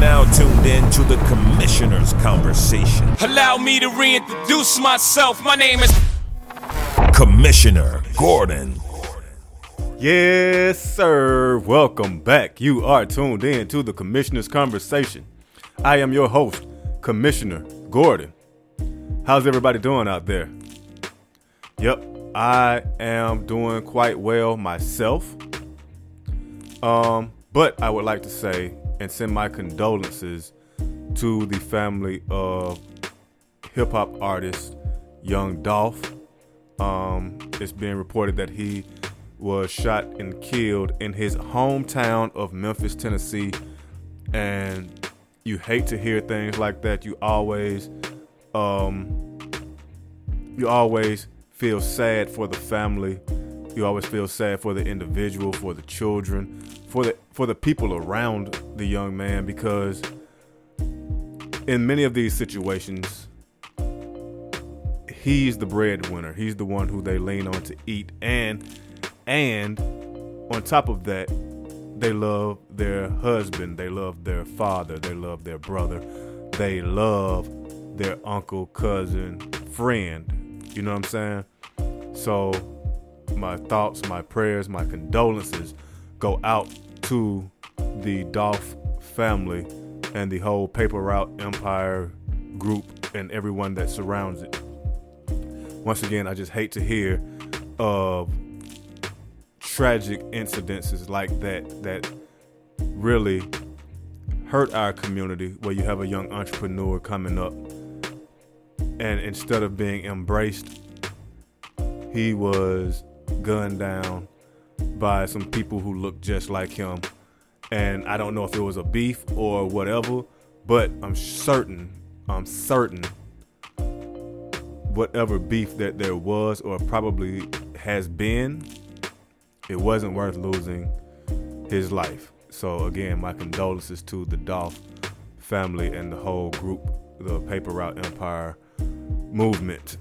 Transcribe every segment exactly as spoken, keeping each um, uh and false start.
now tuned in to the Commissioner's Conversation. Allow me to reintroduce myself. My name is Commissioner Gordon. Yes, sir. Welcome back. You are tuned in to the Commissioner's Conversation. I am your host, Commissioner Gordon. How's everybody doing out there? Yep, I am doing quite well myself. Um, but I would like to say and send my condolences to the family of hip-hop artist Young Dolph. Um, it's being reported that he was shot and killed in his hometown of Memphis, Tennessee. And you hate to hear things like that. You always, um, you always feel sad for the family. You always feel sad for the individual, for the children, for the for the people around the young man, because in many of these situations, he's the breadwinner. He's the one who they lean on to eat. And and on top of that, they love their husband. They love their father. They love their brother. They love their uncle, cousin, friend. You know what I'm saying? So my thoughts, my prayers, my condolences go out to the Dolph family and the whole Paper Route Empire group and everyone that surrounds it. Once again, I just hate to hear of tragic incidences like that that really hurt our community, where you have a young entrepreneur coming up and instead of being embraced, he was gunned down by some people who look just like him. And I don't know if it was a beef or whatever, but I'm certain, I'm certain whatever beef that there was or probably has been, it wasn't worth losing his life. So again, my condolences to the Dolph family and the whole group, the Paper Route Empire movement.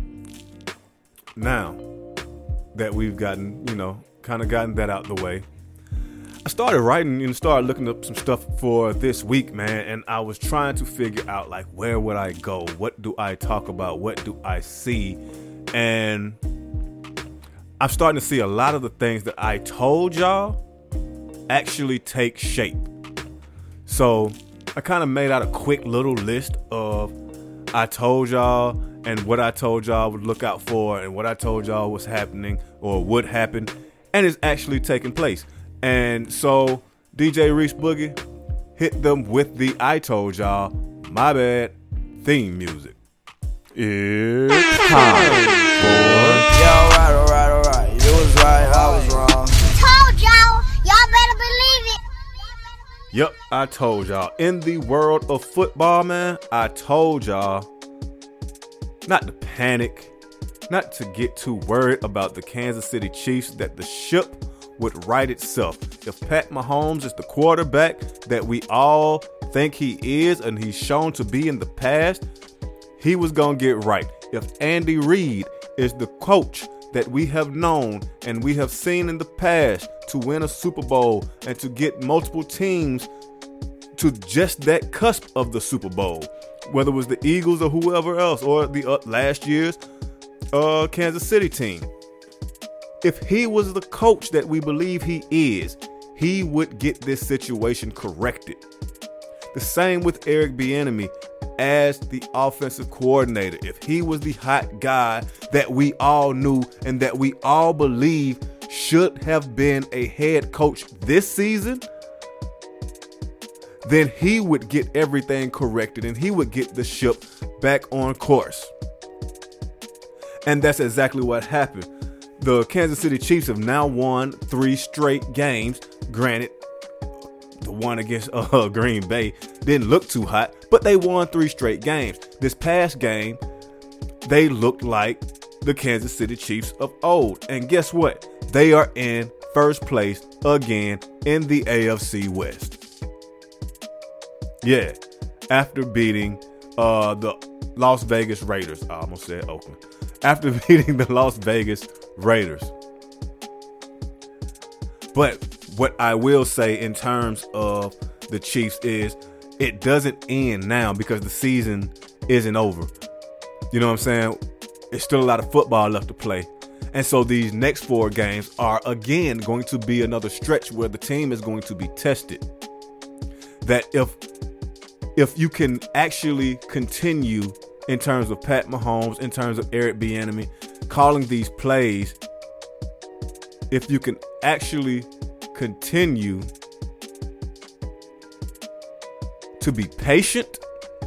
Now that we've gotten, you know, kind of gotten that out the way, I started writing and started looking up some stuff for this week, man. And I was trying to figure out, like, where would I go? What do I talk about? What do I see? And I'm starting to see a lot of the things that I told y'all actually take shape. So I kind of made out a quick little list of I told y'all and what I told y'all would look out for and what I told y'all was happening or would happen, and it's actually taking place. And so D J Reese Boogie, hit them with the I told y'all, my bad, theme music. It's time for... Yo, alright, alright, alright. You was right, I was wrong. Told y'all, y'all better believe it. Yep, I told y'all. In the world of football, man, I told y'all not to panic, not to get too worried about the Kansas City Chiefs, that the ship would right itself. If Pat Mahomes is the quarterback that we all think he is and he's shown to be in the past, he was going to get right. If Andy Reid is the coach that we have known and we have seen in the past to win a Super Bowl and to get multiple teams to just that cusp of the Super Bowl, whether it was the Eagles or whoever else or the uh, last year's uh, Kansas City team, if he was the coach that we believe he is, he would get this situation corrected. The same with Eric Bieniemy as the offensive coordinator. If he was the hot guy that we all knew and that we all believe should have been a head coach this season, then he would get everything corrected and he would get the ship back on course. And that's exactly what happened. The Kansas City Chiefs have now won three straight games. Granted, the one against uh, Green Bay didn't look too hot, but they won three straight games. This past game, they looked like the Kansas City Chiefs of old. And guess what? They are in first place again in the A F C West. Yeah, after beating uh, the Las Vegas Raiders. I almost said Oakland. After beating the Las Vegas Raiders. But what I will say in terms of the Chiefs is it doesn't end now because the season isn't over. You know what I'm saying? It's still a lot of football left to play. And so these next four games are, again, going to be another stretch where the team is going to be tested. That if if you can actually continue in terms of Pat Mahomes, in terms of Eric Bieniemy, calling these plays, if you can actually continue to be patient,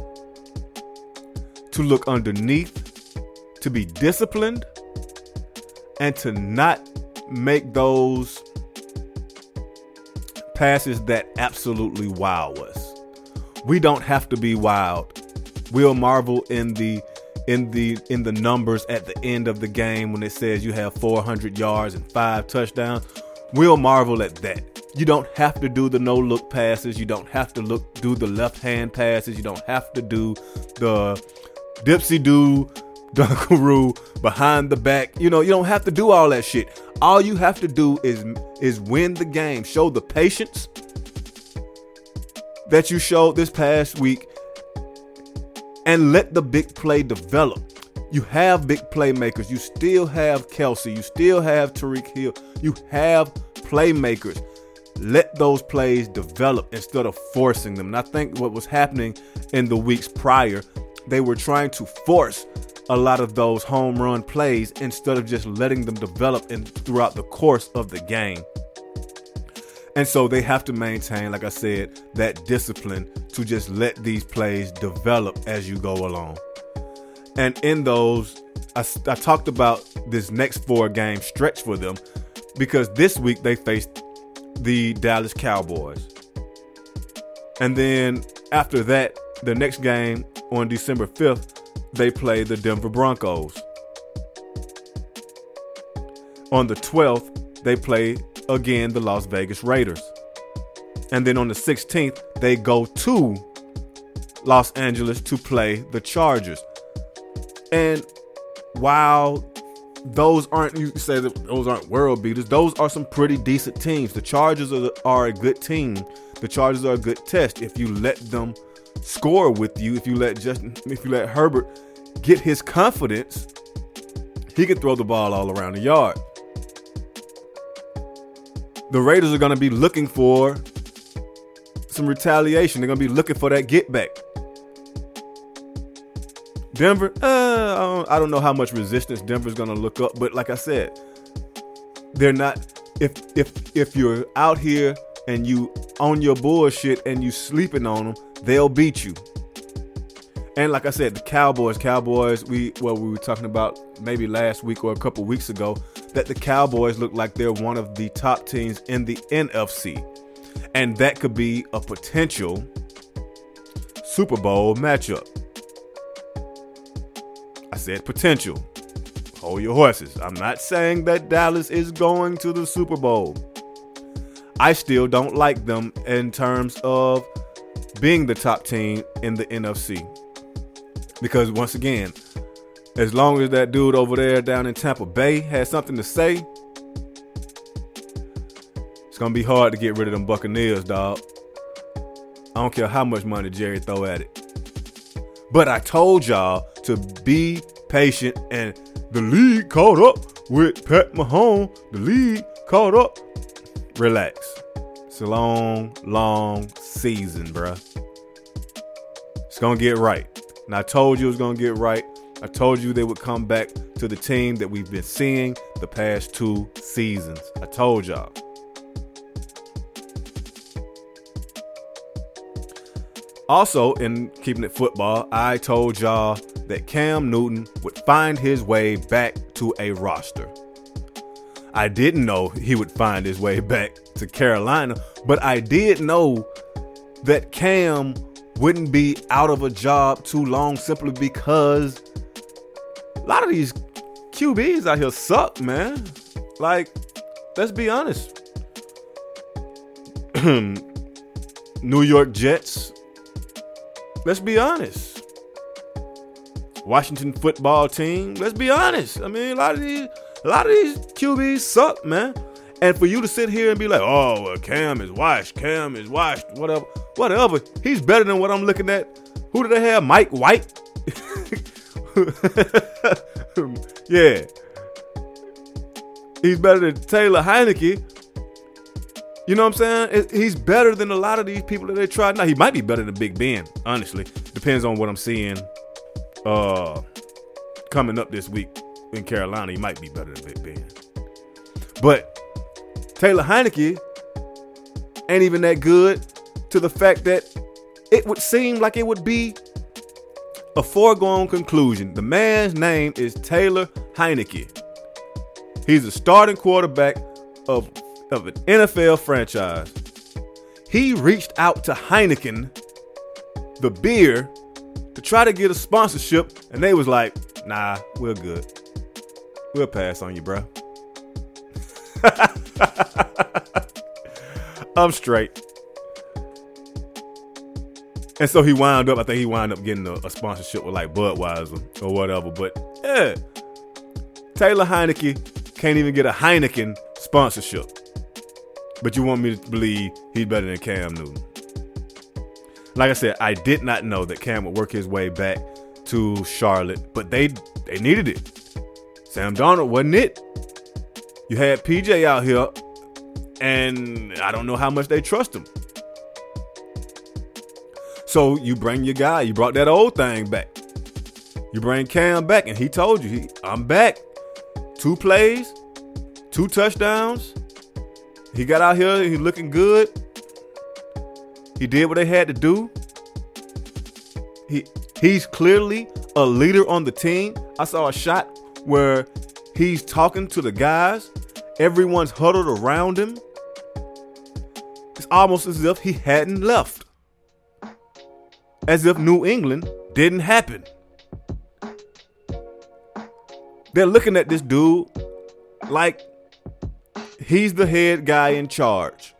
to look underneath, to be disciplined, and to not make those passes that absolutely wow us. We don't have to be wild. We'll marvel in the in the in the numbers at the end of the game when it says you have four hundred yards and five touchdowns. We'll marvel at that. You don't have to do the no-look passes. You don't have to look do the left-hand passes. You don't have to do the dipsy-do, dunkaroo, behind the back. You know, you don't have to do all that shit. All you have to do is is win the game. Show the patience that you showed this past week and let the big play develop. You have big playmakers. You still have Kelsey. You still have Tyreek Hill. You have playmakers. Let those plays develop instead of forcing them. And I think what was happening in the weeks prior, they were trying to force a lot of those home run plays instead of just letting them develop in, throughout the course of the game. And so they have to maintain, like I said, that discipline to just let these plays develop as you go along. And in those, I, I talked about this next four game stretch for them because this week they faced the Dallas Cowboys. And then after that, the next game on December fifth, they play the Denver Broncos. On the twelfth, they play again the Las Vegas Raiders. And then on the sixteenth, they go to Los Angeles to play the Chargers. And while those aren't, you say that those aren't world beaters, those are some pretty decent teams. The Chargers are, are a good team. The Chargers are a good test if you let them score with you. If you let Justin, if you let Herbert get his confidence, he can throw the ball all around the yard. The Raiders are going to be looking for some retaliation. They're going to be looking for that get back. Denver, uh, I, don't, I don't know how much resistance Denver's going to look up, but like I said, they're not. If if if you're out here and you on your bullshit and you sleeping on them, they'll beat you. And like I said, the Cowboys, Cowboys, we well we were talking about maybe last week or a couple weeks ago that the Cowboys look like they're one of the top teams in the N F C, and that could be a potential Super Bowl matchup. I said potential. Hold your horses. I'm not saying that Dallas is going to the Super Bowl. I still don't like them in terms of being the top team in the N F C. Because once again, as long as that dude over there down in Tampa Bay has something to say, it's going to be hard to get rid of them Buccaneers, dog. I don't care how much money Jerry throw at it. But I told y'all to be patient, and the league caught up with Pat Mahomes. The league caught up. Relax. It's a long, long season, bruh. It's going to get right. And I told you it was going to get right. I told you they would come back to the team that we've been seeing the past two seasons. I told y'all. Also, in keeping it football, I told y'all that Cam Newton would find his way back to a roster. I didn't know he would find his way back to Carolina, but I did know that Cam wouldn't be out of a job too long simply because a lot of these Q Bs out here suck, man. Like, let's be honest. New York Jets. Let's be honest. Washington football team. Let's be honest. I mean, a lot of these, a lot of these Q Bs suck, man. And for you to sit here and be like, oh, well, Cam is washed, Cam is washed, whatever, whatever. He's better than what I'm looking at. Who do they have? Mike White? Yeah. He's better than Taylor Heineke. You know what I'm saying? He's better than a lot of these people that they tried. Now, he might be better than Big Ben, honestly. Depends on what I'm seeing uh, coming up this week in Carolina. He might be better than Big Ben. But Taylor Heineke ain't even that good, to the fact that it would seem like it would be a foregone conclusion. The man's name is Taylor Heineke. He's a starting quarterback of, of an N F L franchise. He reached out to Heineken, the beer, to try to get a sponsorship, and they was like, nah, we're good. We'll pass on you, bro. I'm straight. And so he wound up, I think he wound up getting a, a sponsorship with like Budweiser or whatever. But yeah, Taylor Heineke can't even get a Heineken sponsorship. But you want me to believe he's better than Cam Newton. Like I said, I did not know that Cam would work his way back to Charlotte, but they they needed it. Sam Darnold wasn't it. You had P J out here, and I don't know how much they trust him. So you bring your guy. You brought that old thing back. You bring Cam back, and he told you, he, I'm back. Two plays, two touchdowns. He got out here. He's looking good. He did what they had to do. He He's clearly a leader on the team. I saw a shot where he's talking to the guys. Everyone's huddled around him. It's almost as if he hadn't left. As if New England didn't happen. They're looking at this dude like he's the head guy in charge.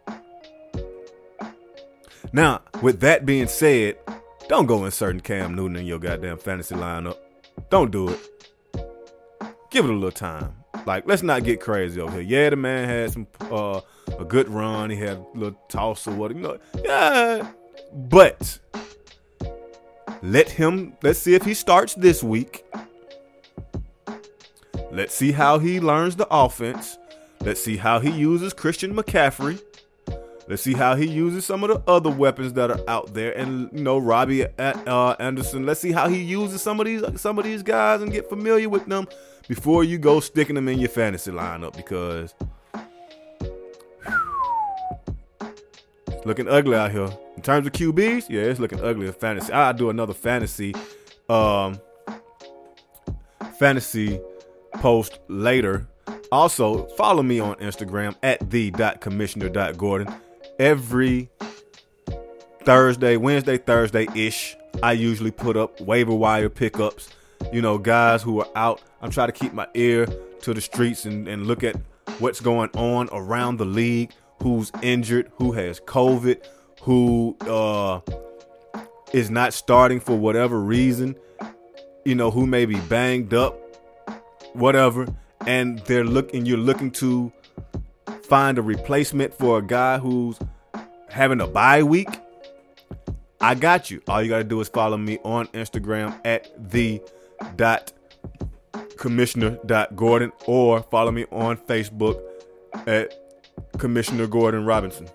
Now, with that being said, don't go inserting Cam Newton in your goddamn fantasy lineup. Don't do it. Give it a little time. Like, let's not get crazy over here. Yeah, the man had some uh, a good run. He had a little toss or what, you know. Yeah, but let him. Let's see if he starts this week. Let's see how he learns the offense. Let's see how he uses Christian McCaffrey. Let's see how he uses some of the other weapons that are out there, and you know, Robbie uh, Anderson. Let's see how he uses some of these some of these guys and get familiar with them before you go sticking them in your fantasy lineup, because it's looking ugly out here in terms of Q Bs. Yeah, it's looking ugly in fantasy. I'll do another fantasy um, fantasy post later. Also, follow me on Instagram at the dot commissioner dot gordon. Every Thursday, Wednesday, Thursday-ish, I usually put up waiver wire pickups. You know, guys who are out. I'm trying to keep my ear to the streets and, and look at what's going on around the league. Who's injured, who has COVID, who uh, is not starting for whatever reason. You know, who may be banged up, whatever. And they're looking, you're looking to find a replacement for a guy who's having a bye week. I got you. All you got to do is follow me on Instagram at the dot commissioner dot gordon, or follow me on Facebook at Commissioner Gordon Robinson.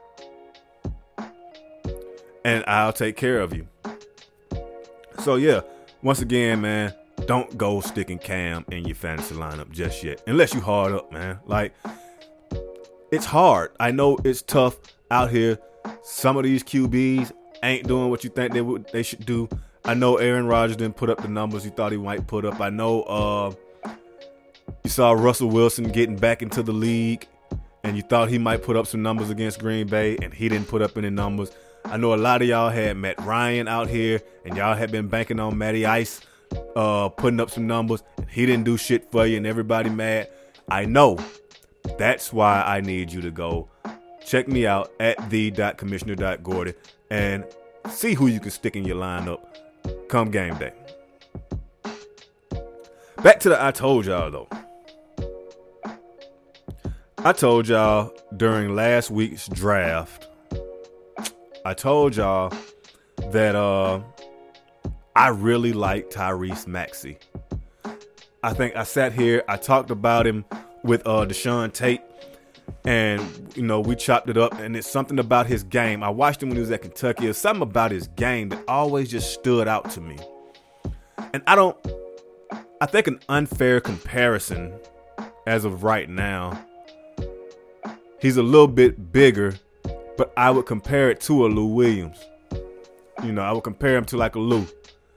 And I'll take care of you. So yeah, once again, man, don't go sticking Cam in your fantasy lineup just yet. Unless you hard up, man. Like, it's hard. I know it's tough out here. Some of these Q Bs ain't doing what you think they would they should do. I know Aaron Rodgers didn't put up the numbers he thought he might put up. I know uh, you saw Russell Wilson getting back into the league, and you thought he might put up some numbers against Green Bay, and he didn't put up any numbers. I know a lot of y'all had Matt Ryan out here, and y'all had been banking on Matty Ice uh, putting up some numbers, and he didn't do shit for you, and everybody mad. I know. That's why I need you to go check me out at the dot commissioner dot gordon and see who you can stick in your lineup come game day. Back to the I told y'all, though. I told y'all during last week's draft, I told y'all that uh, I really like Tyrese Maxey. I think I sat here, I talked about him with uh, Deshaun Tate, and, you know, we chopped it up, and it's something about his game. I watched him when he was at Kentucky. It's something about his game that always just stood out to me. And I don't, I think an unfair comparison as of right now, he's a little bit bigger, but I would compare it to a Lou Williams. You know, I would compare him to like a Lou.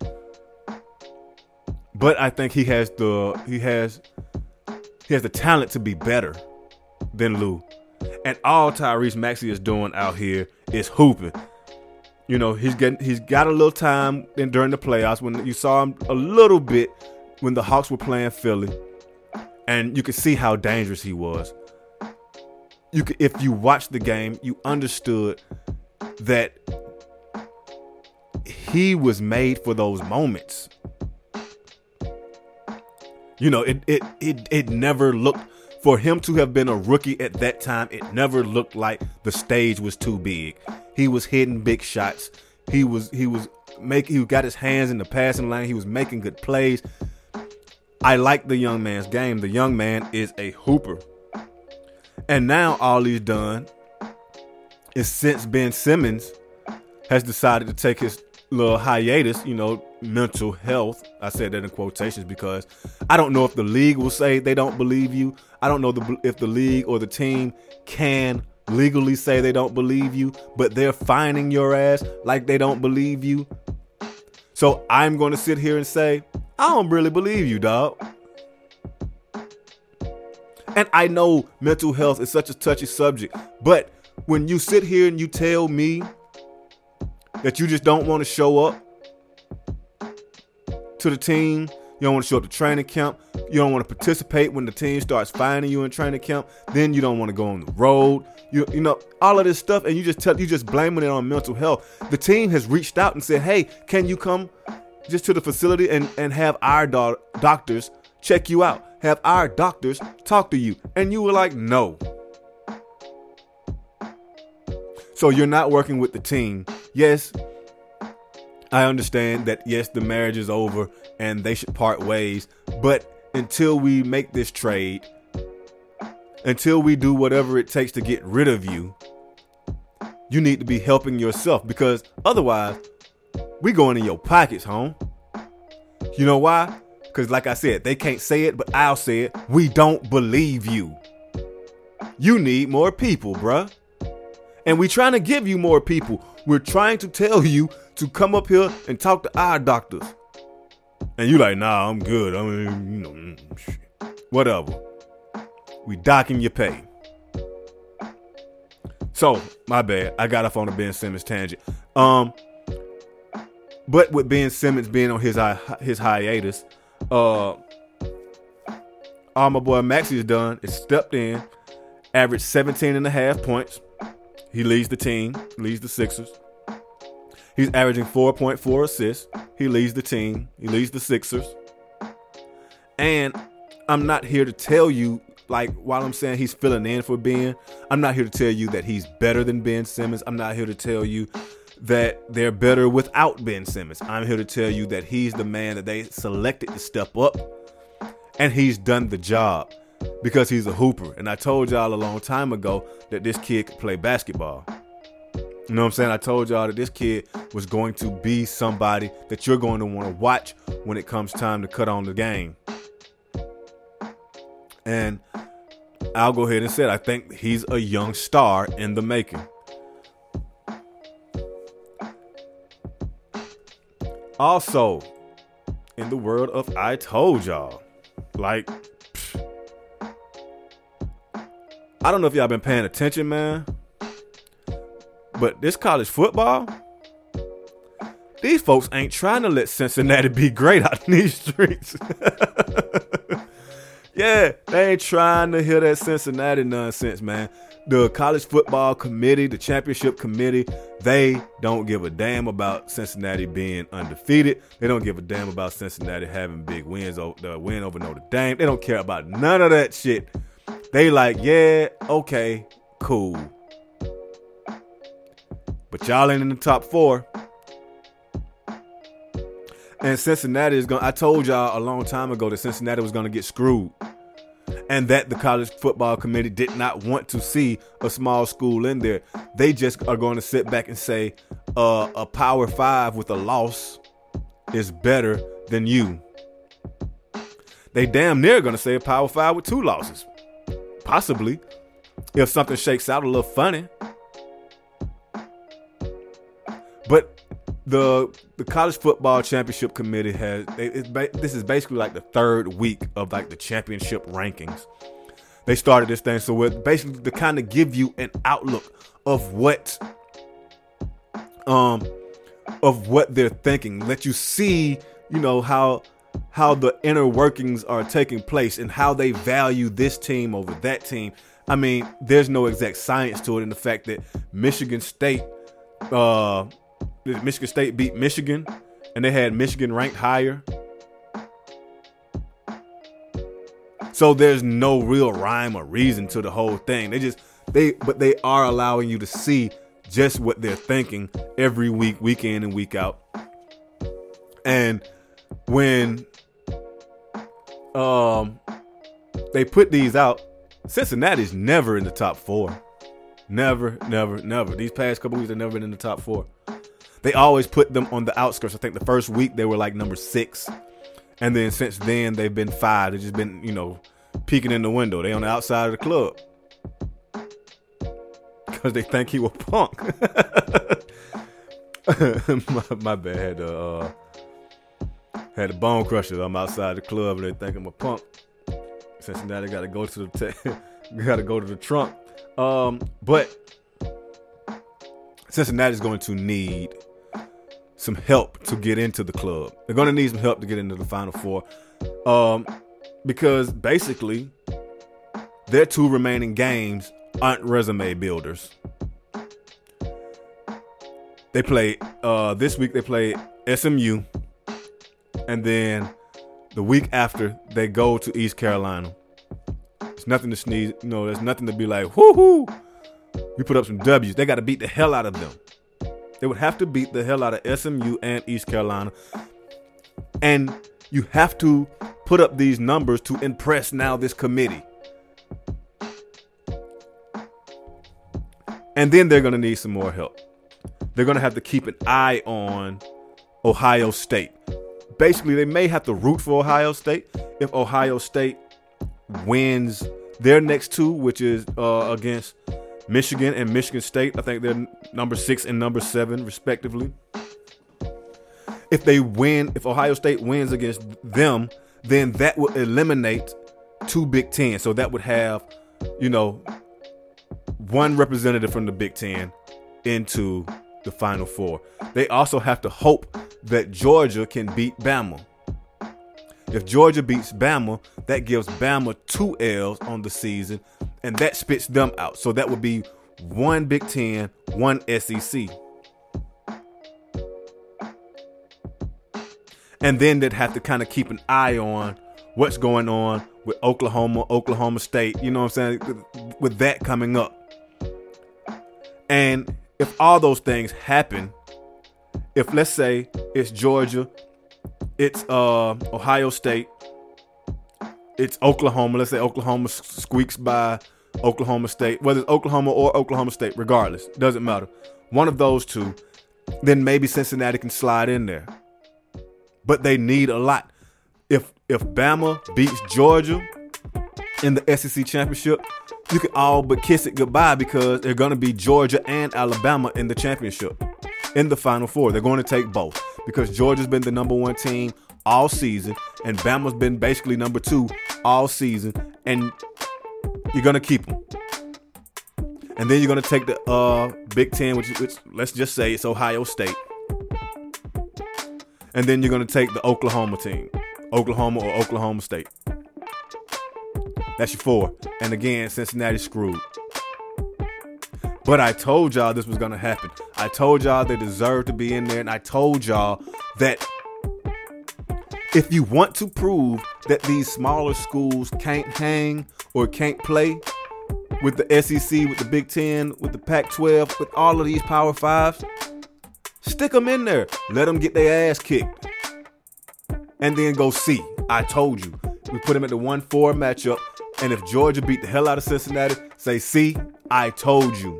But I think he has the he has he has the talent to be better than Lou. And all Tyrese Maxey is doing out here is hooping. You know, he's getting he's got a little time in during the playoffs when you saw him a little bit when the Hawks were playing Philly, and you could see how dangerous he was. You could, if you watched the game, you understood that he was made for those moments. You know, it it it it never looked, for him to have been a rookie at that time, it never looked like the stage was too big. He was hitting big shots. He was he was making he got his hands in the passing lane. He was making good plays. I like the young man's game. The young man is a hooper. And now all he's done is, since Ben Simmons has decided to take his little hiatus, you know, mental health. I said that in quotations because I don't know if the league will say they don't believe you. I don't know the, if the league or the team can legally say they don't believe you, but they're fining your ass like they don't believe you. So I'm going to sit here and say, I don't really believe you, dog. And I know mental health is such a touchy subject, but when you sit here and you tell me that you just don't want to show up to the team, you don't want to show up to training camp, you don't want to participate when the team starts finding you in training camp, then you don't want to go on the road, you you know, all of this stuff, and you just tell you just blaming it on mental health. The team has reached out and said, hey, can you come just to the facility and, and have our do- doctors check you out, have our doctors talk to you, and you were like, no. So you're not working with the team. Yes, I understand that, yes, the marriage is over and they should part ways. But until we make this trade, until we do whatever it takes to get rid of you, you need to be helping yourself, because otherwise we going in your pockets, home. You know why? Because like I said, they can't say it, but I'll say it. We don't believe you. You need more people, bruh. And we're trying to give you more people. We're trying to tell you to come up here and talk to our doctors. And you like, nah, I'm good. I mean, you know, shit. Whatever. We docking your pay. So, my bad. I got off on the Ben Simmons tangent. Um, but with Ben Simmons being on his his hiatus, uh, all my boy Maxey has done is stepped in, averaged seventeen and a half points. He leads the team, leads the Sixers. He's averaging four point four assists. He leads the team. He leads the Sixers. And I'm not here to tell you, like, while I'm saying he's filling in for Ben, I'm not here to tell you that he's better than Ben Simmons. I'm not here to tell you that they're better without Ben Simmons. I'm here to tell you that he's the man that they selected to step up. And he's done the job because he's a hooper. And I told y'all a long time ago that this kid could play basketball. You know what I'm saying? I told y'all that this kid was going to be somebody that you're going to want to watch when it comes time to cut on the game. And I'll go ahead and say it. I think he's a young star in the making. Also, in the world of I told y'all, like, pfft, I don't know if y'all been paying attention, man, but this college football, these folks ain't trying to let Cincinnati be great out in these streets. Yeah, they ain't trying to hear that Cincinnati nonsense, man. The college football committee, the championship committee, they don't give a damn about Cincinnati being undefeated. They don't give a damn about Cincinnati having big wins, the win over Notre Dame. They don't care about none of that shit. They like, yeah, okay, cool. But y'all ain't in the top four. And Cincinnati is going to, I told y'all a long time ago that Cincinnati was going to get screwed. And that the college football committee did not want to see a small school in there. They just are going to sit back and say uh, a Power Five with a loss is better than you. They damn near going to say a Power Five with two losses. Possibly. If something shakes out a little funny. But the the college football championship committee has they, it's ba- this is basically like the third week of like the championship rankings. They started this thing so it's basically to kind of give you an outlook of what um of what they're thinking, let you see, you know, how how the inner workings are taking place and how they value this team over that team. I mean, there's no exact science to it in the fact that Michigan State uh Michigan State beat Michigan, and they had Michigan ranked higher. So there's no real rhyme or reason to the whole thing. They just they, but they are allowing you to see just what they're thinking every week, week in and week out. And when um they put these out, Cincinnati's never in the top four. Never, never, never. These past couple weeks, they've never been in the top four. They always put them on the outskirts. I think the first week they were like number six. And then since then, they've been five. They've just been, you know, peeking in the window. They on the outside of the club. Because they think he was Punk. my, my bad. Had the, uh, had the bone crushers. I'm outside the club and they think I'm a punk. Cincinnati got to go to the t- got to go to the trunk. Um, but Cincinnati's going to need some help to get into the club. They're going to need some help to get into the Final Four. Um, because basically their two remaining games aren't resume builders. They play, uh, this week they play S M U. And then the week after they go to East Carolina. It's nothing to sneeze. You know, there's nothing to be like, whoo-hoo. We put up some W's. They got to beat the hell out of them. They would have to beat the hell out of S M U and East Carolina. And you have to put up these numbers to impress now this committee. And then they're going to need some more help. They're going to have to keep an eye on Ohio State. Basically, they may have to root for Ohio State if Ohio State wins their next two, which is uh, against Michigan and Michigan State. I think they're number six and number seven, respectively. If they win, if Ohio State wins against them, then that will eliminate two Big Ten. So that would have, you know, one representative from the Big Ten into the Final Four. They also have to hope that Georgia can beat Bama. If Georgia beats Bama, that gives Bama two L's on the season, and that spits them out. So that would be one Big Ten, one S E C. And then they'd have to kind of keep an eye on what's going on with Oklahoma, Oklahoma State, you know what I'm saying, with that coming up. And if all those things happen, if let's say it's Georgia, it's uh, Ohio State, it's Oklahoma, let's say Oklahoma squeaks by Oklahoma State, whether it's Oklahoma or Oklahoma State, regardless, doesn't matter. One of those two, then maybe Cincinnati can slide in there. But they need a lot. If if Bama beats Georgia in the S E C championship, you can all but kiss it goodbye because they're going to be Georgia and Alabama in the championship, in the Final Four. They're going to take both because Georgia's been the number one team all season and Bama's been basically number two all season, and you're going to keep them. And then you're going to take the uh, Big Ten, which, which let's just say it's Ohio State. And then you're going to take the Oklahoma team, Oklahoma or Oklahoma State. That's your four. And again, Cincinnati's screwed. But I told y'all this was going to happen. I told y'all they deserve to be in there. And I told y'all that if you want to prove that these smaller schools can't hang or can't play with the S E C, with the Big Ten, with the Pac twelve, with all of these Power Fives, stick them in there. Let them get their ass kicked. And then go see. I told you. We put them at the one four matchup. And if Georgia beat the hell out of Cincinnati, say, see, I told you.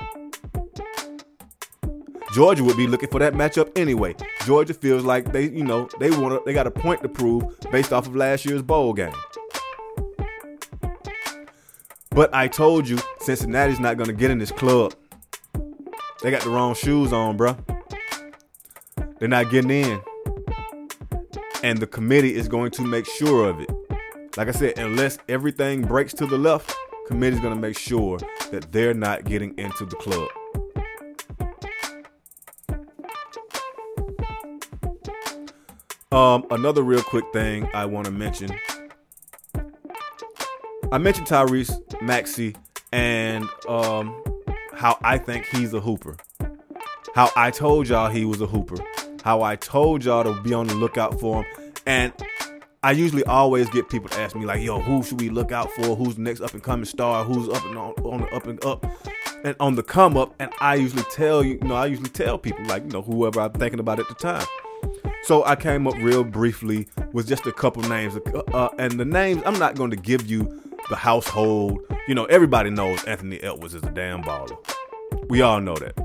Georgia would be looking for that matchup anyway. Georgia feels like they, you know, they want to, they got a point to prove based off of last year's bowl game. But I told you, Cincinnati's not going to get in this club. They got the wrong shoes on, bruh. They're not getting in. And the committee is going to make sure of it. Like I said, unless everything breaks to the left, committee's going to make sure that they're not getting into the club. Um, another real quick thing I want to mention. I mentioned Tyrese Maxey and um, how I think he's a hooper. How I told y'all he was a hooper. How I told y'all to be on the lookout for him. And I usually always get people to ask me like, yo, who should we look out for? Who's the next up and coming star? Who's up and on, on the up and up and on the come up? And I usually tell you, you know, I usually tell people like, you know, whoever I'm thinking about at the time. So I came up real briefly with just a couple names. Uh, and the names, I'm not going to give you the household. You know, everybody knows Anthony Edwards is a damn baller. We all know that.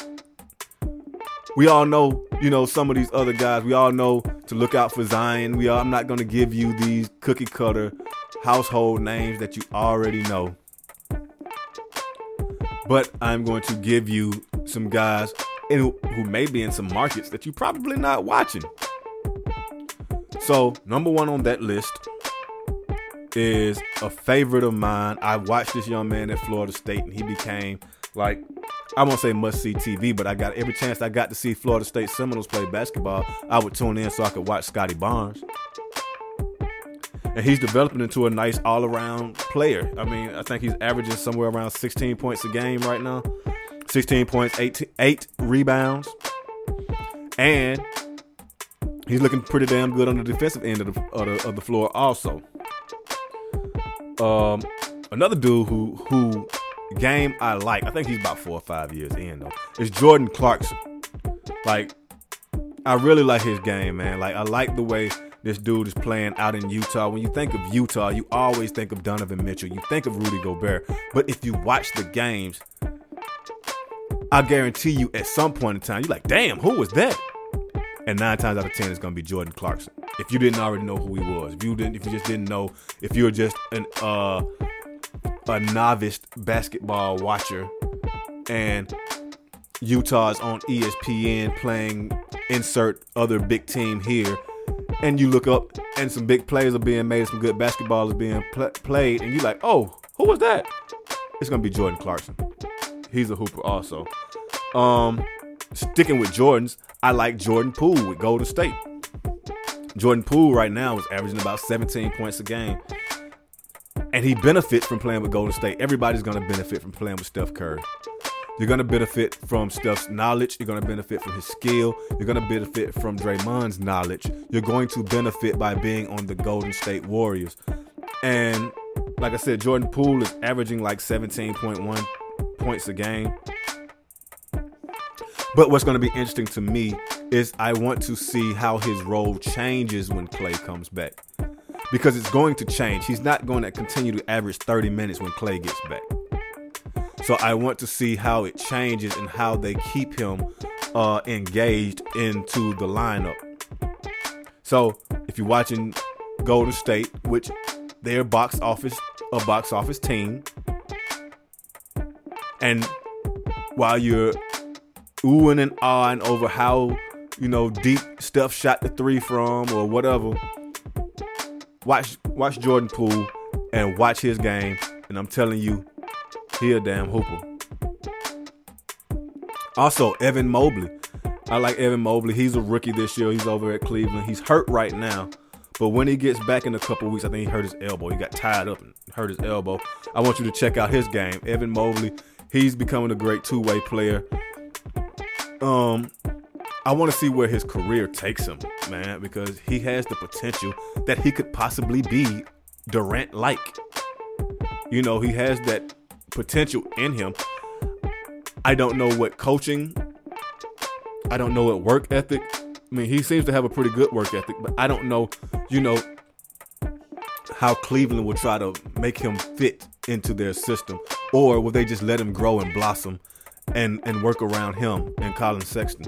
We all know, you know, some of these other guys. We all know to look out for Zion. We are, I'm not going to give you these cookie cutter household names that you already know. But I'm going to give you some guys in, who may be in some markets that you're probably not watching. So, number one on that list is a favorite of mine. I watched this young man at Florida State, and he became like, I won't say must-see T V, but I got every chance I got to see Florida State Seminoles play basketball, I would tune in so I could watch Scotty Barnes. And he's developing into a nice all-around player. I mean, I think he's averaging somewhere around sixteen points a game right now. sixteen points, eight, eight rebounds. And he's looking pretty damn good on the defensive end of the, of the, of the floor also. Um, another dude who who game I like, I think he's about four or five years in though, is Jordan Clarkson. Like, I really like his game, man. Like, I like the way this dude is playing out in Utah. When you think of Utah, you always think of Donovan Mitchell. You think of Rudy Gobert. But if you watch the games, I guarantee you at some point in time, you're like, damn, who was that? And nine times out of ten, it's going to be Jordan Clarkson. If you didn't already know who he was, if you didn't, if you just didn't know, if you're just an uh, a novice basketball watcher, and Utah's on E S P N playing insert other big team here, and you look up and some big plays are being made, some good basketball is being pl- played, and you're like, oh, who was that? It's going to be Jordan Clarkson. He's a hooper also. Um, sticking with Jordans, I like Jordan Poole with Golden State. Jordan Poole right now is averaging about seventeen points a game. And he benefits from playing with Golden State. Everybody's going to benefit from playing with Steph Curry. You're going to benefit from Steph's knowledge. You're going to benefit from his skill. You're going to benefit from Draymond's knowledge. You're going to benefit by being on the Golden State Warriors. And like I said, Jordan Poole is averaging like seventeen point one points a game. But what's going to be interesting to me is I want to see how his role changes when Klay comes back. Because it's going to change. He's not going to continue to average thirty minutes when Klay gets back. So I want to see how it changes and how they keep him uh, engaged into the lineup. So if you're watching Golden State, which they're box office, a box office team, and while you're oohing and ahhing over how, you know, deep Steph shot the three from or whatever, watch watch Jordan Poole and watch his game, and I'm telling you, he a damn hooper. Also, Evan Mobley. I like Evan Mobley. He's a rookie this year. He's over at Cleveland. He's hurt right now, but when he gets back in a couple weeks, I think he hurt his elbow. He got tied up and hurt his elbow. I want you to check out his game. Evan Mobley, he's becoming a great two-way player. Um, I want to see where his career takes him, man, because he has the potential that he could possibly be Durant-like. You know, he has that potential in him. I don't know what coaching, I don't know what work ethic. I mean, he seems to have a pretty good work ethic, but I don't know, you know, how Cleveland will try to make him fit into their system, or will they just let him grow and blossom and, and work around him and Colin Sexton.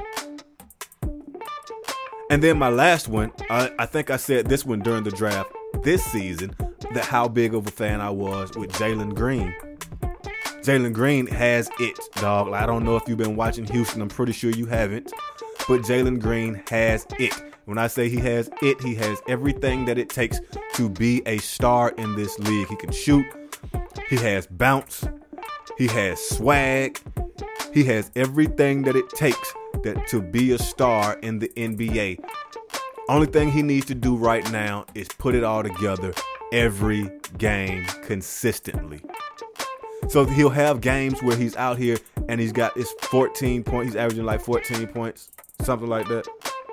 And then my last one, I, I think I said this one during the draft this season, that how big of a fan I was with Jalen Green. Jalen Green has it, dog. I don't know if you've been watching Houston. I'm pretty sure you haven't. But Jalen Green has it. When I say he has it, he has everything that it takes to be a star in this league. He can shoot. He has bounce. He has swag. He has everything that it takes that to be a star in the N B A. Only thing he needs to do right now is put it all together every game consistently. So he'll have games where he's out here and he's got his fourteen points. He's averaging like fourteen points, something like that.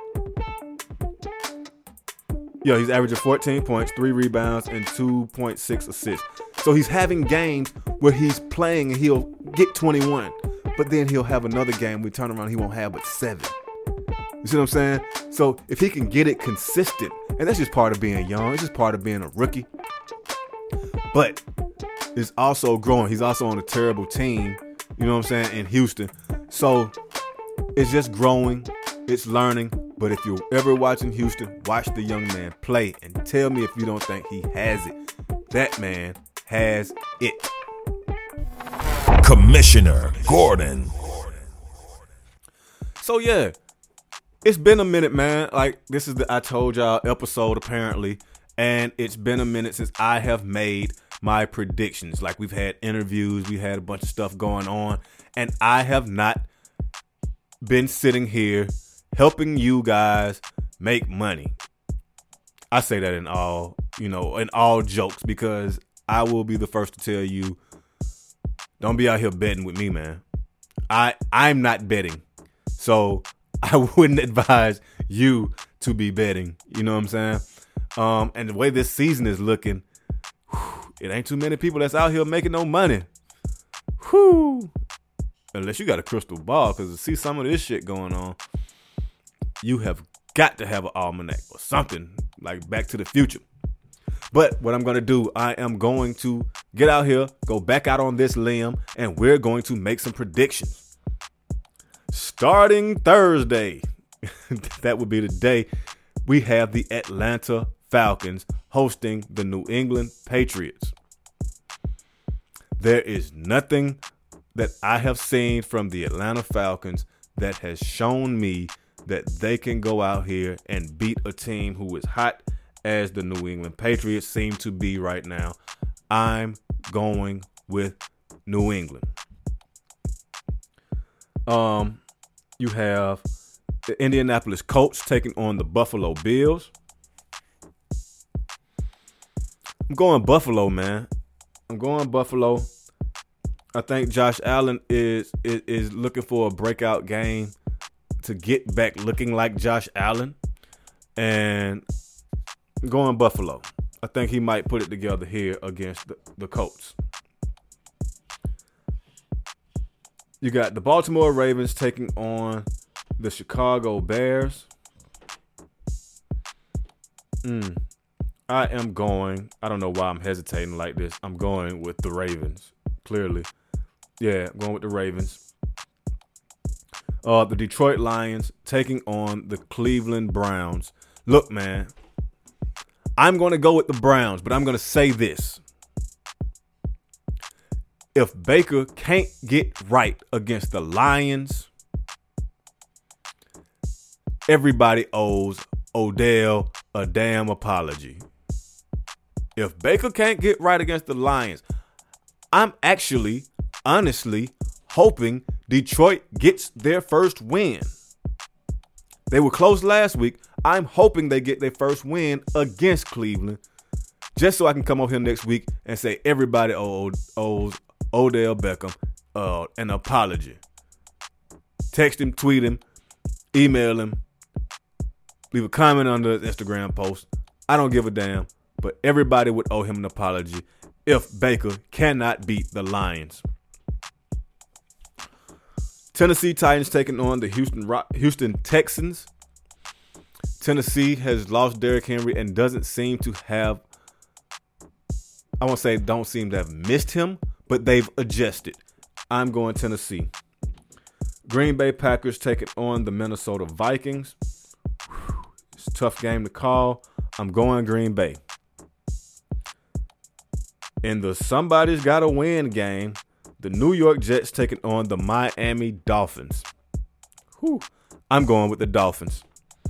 Yeah, he's averaging fourteen points, three rebounds, and two point six assists. So he's having games where he's playing and he'll get twenty-one. But then he'll have another game we turn around, he won't have but seven. You see what I'm saying? So if he can get it consistent, and that's just part of being young, it's just part of being a rookie. But it's also growing. He's also on a terrible team, you know what I'm saying, in Houston. So it's just growing, it's learning. But if you're ever watching Houston, watch the young man play and tell me if you don't think he has it. That man has it. Commissioner Gordon. So yeah, it's been a minute, man. Like, this is the I Told Y'all episode apparently, and it's been a minute since I have made my predictions. Like, we've had interviews, we had a bunch of stuff going on, and I have not been sitting here helping you guys make money. I say that in all, you know, in all jokes, because I will be the first to tell you, don't be out here betting with me, man. I, I'm not betting. So I wouldn't advise you to be betting. You know what I'm saying? Um, and the way this season is looking, whew, it ain't too many people that's out here making no money. Whew. Unless you got a crystal ball, because to see some of this shit going on, you have got to have an almanac or something like Back to the Future. But what I'm going to do, I am going to get out here, go back out on this limb, and we're going to make some predictions. Starting Thursday, that would be the day, we have the Atlanta Falcons hosting the New England Patriots. There is nothing that I have seen from the Atlanta Falcons that has shown me that they can go out here and beat a team who is hot as the New England Patriots seem to be right now. I'm going with New England. Um, you have the Indianapolis Colts taking on the Buffalo Bills. I'm going Buffalo, man. I'm going Buffalo. I think Josh Allen is, is is looking for a breakout game to get back looking like Josh Allen. And I'm going Buffalo. I think he might put it together here against the, the Colts. You got the Baltimore Ravens taking on the Chicago Bears. Mm. I am going, I don't know why I'm hesitating like this. I'm going with the Ravens, clearly. Yeah, I'm going with the Ravens. Uh, the Detroit Lions taking on the Cleveland Browns. Look, man, I'm going to go with the Browns, but I'm going to say this. If Baker can't get right against the Lions, everybody owes Odell a damn apology. If Baker can't get right against the Lions, I'm actually, honestly, hoping Detroit gets their first win. They were close last week. I'm hoping they get their first win against Cleveland, just so I can come over here next week and say everybody owes, owes Odell Beckham uh, an apology. Text him, tweet him, email him, leave a comment under his Instagram post. I don't give a damn, but everybody would owe him an apology. if Baker cannot beat the Lions. Tennessee Titans taking on the Houston Houston Texans. Tennessee has lost Derrick Henry and doesn't seem to have, I won't say don't seem to have missed him, but they've adjusted. I'm going Tennessee. Green Bay Packers taking on the Minnesota Vikings. It's a tough game to call. I'm going Green Bay. In the somebody's gotta win game, the New York Jets taking on the Miami Dolphins. Whew. I'm going with the Dolphins.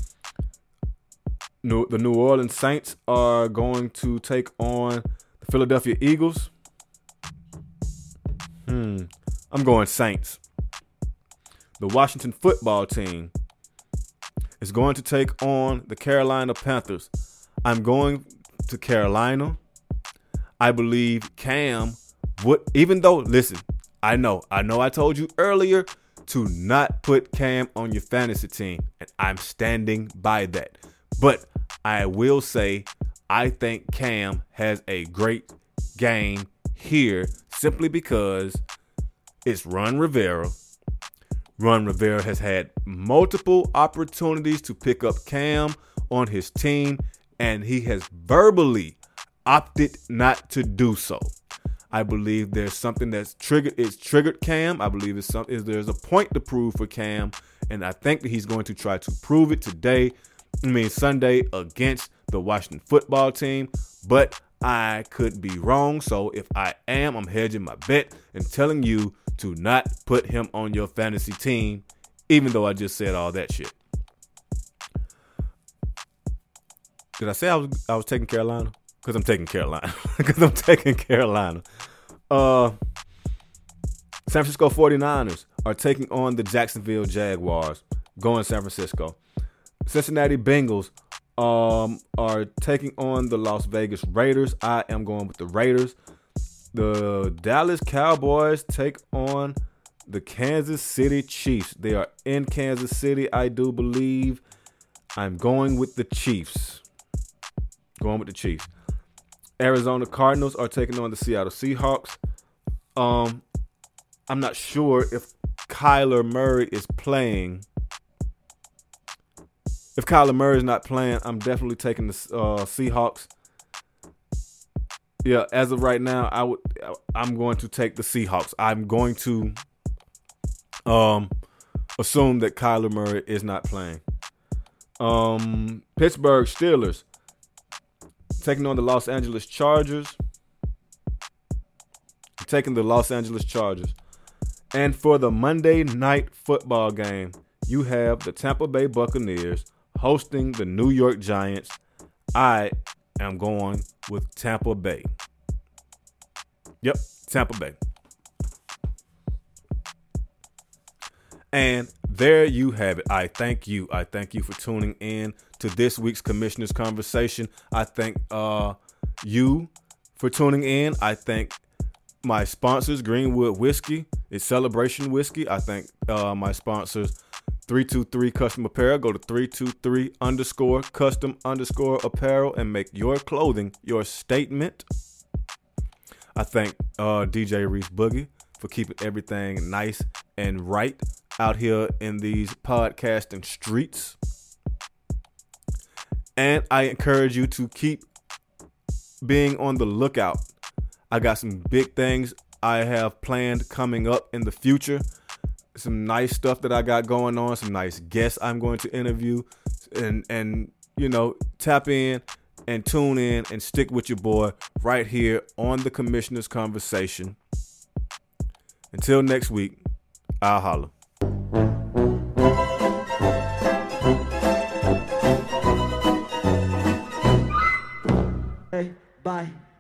New, the New Orleans Saints are going to take on the Philadelphia Eagles. Hmm. I'm going Saints. The Washington football team is going to take on the Carolina Panthers. I'm going to Carolina. I believe Cam would, even though, listen, I know, I know I told you earlier to not put Cam on your fantasy team, and I'm standing by that. But I will say I think Cam has a great game here simply because it's Ron Rivera. Ron Rivera has had multiple opportunities to pick up Cam on his team, and he has verbally opted not to do so. I believe there's something that's triggered. It's triggered Cam. I believe it's some, is there's a point to prove for Cam, and I think that he's going to try to prove it today. I mean Sunday against the Washington football team, but I could be wrong. So if I am, I'm hedging my bet and telling you to not put him on your fantasy team, even though I just said all that shit. Did I say I was I was taking Carolina? Because I'm taking Carolina. Because I'm taking Carolina. Uh, San Francisco forty-niners are taking on the Jacksonville Jaguars. Going San Francisco. Cincinnati Bengals um, are taking on the Las Vegas Raiders. I am going with the Raiders. The Dallas Cowboys take on the Kansas City Chiefs. They are in Kansas City, I do believe. I'm going with the Chiefs. Going with the Chiefs. Arizona Cardinals are taking on the Seattle Seahawks. Um, I'm not sure if Kyler Murray is playing. If Kyler Murray is not playing, I'm definitely taking the uh, Seahawks. Yeah, as of right now, I would. I'm going to take the Seahawks. I'm going to um, assume that Kyler Murray is not playing. Um, Pittsburgh Steelers taking on the Los Angeles Chargers. Taking the Los Angeles Chargers. And for the Monday night football game, you have the Tampa Bay Buccaneers hosting the New York Giants. I am going with Tampa Bay. Yep, Tampa Bay. And there you have it. I thank you. I thank you for tuning in to this week's Commissioner's Conversation. I thank uh, you for tuning in. I thank my sponsors, Greenwood Whiskey. It's Celebration Whiskey. I thank uh, my sponsors, three two three Custom Apparel. Go to three two three underscore custom underscore apparel and make your clothing your statement. I thank uh, D J Reese Boogie for keeping everything nice and right out here in these podcasting streets. And I encourage you to keep being on the lookout. I got some big things I have planned coming up in the future. Some nice stuff that I got going on. Some nice guests I'm going to interview. And, and you know, tap in and tune in and stick with your boy right here on the Commissioner's Conversation. Until next week, I'll holla. Hey, bye.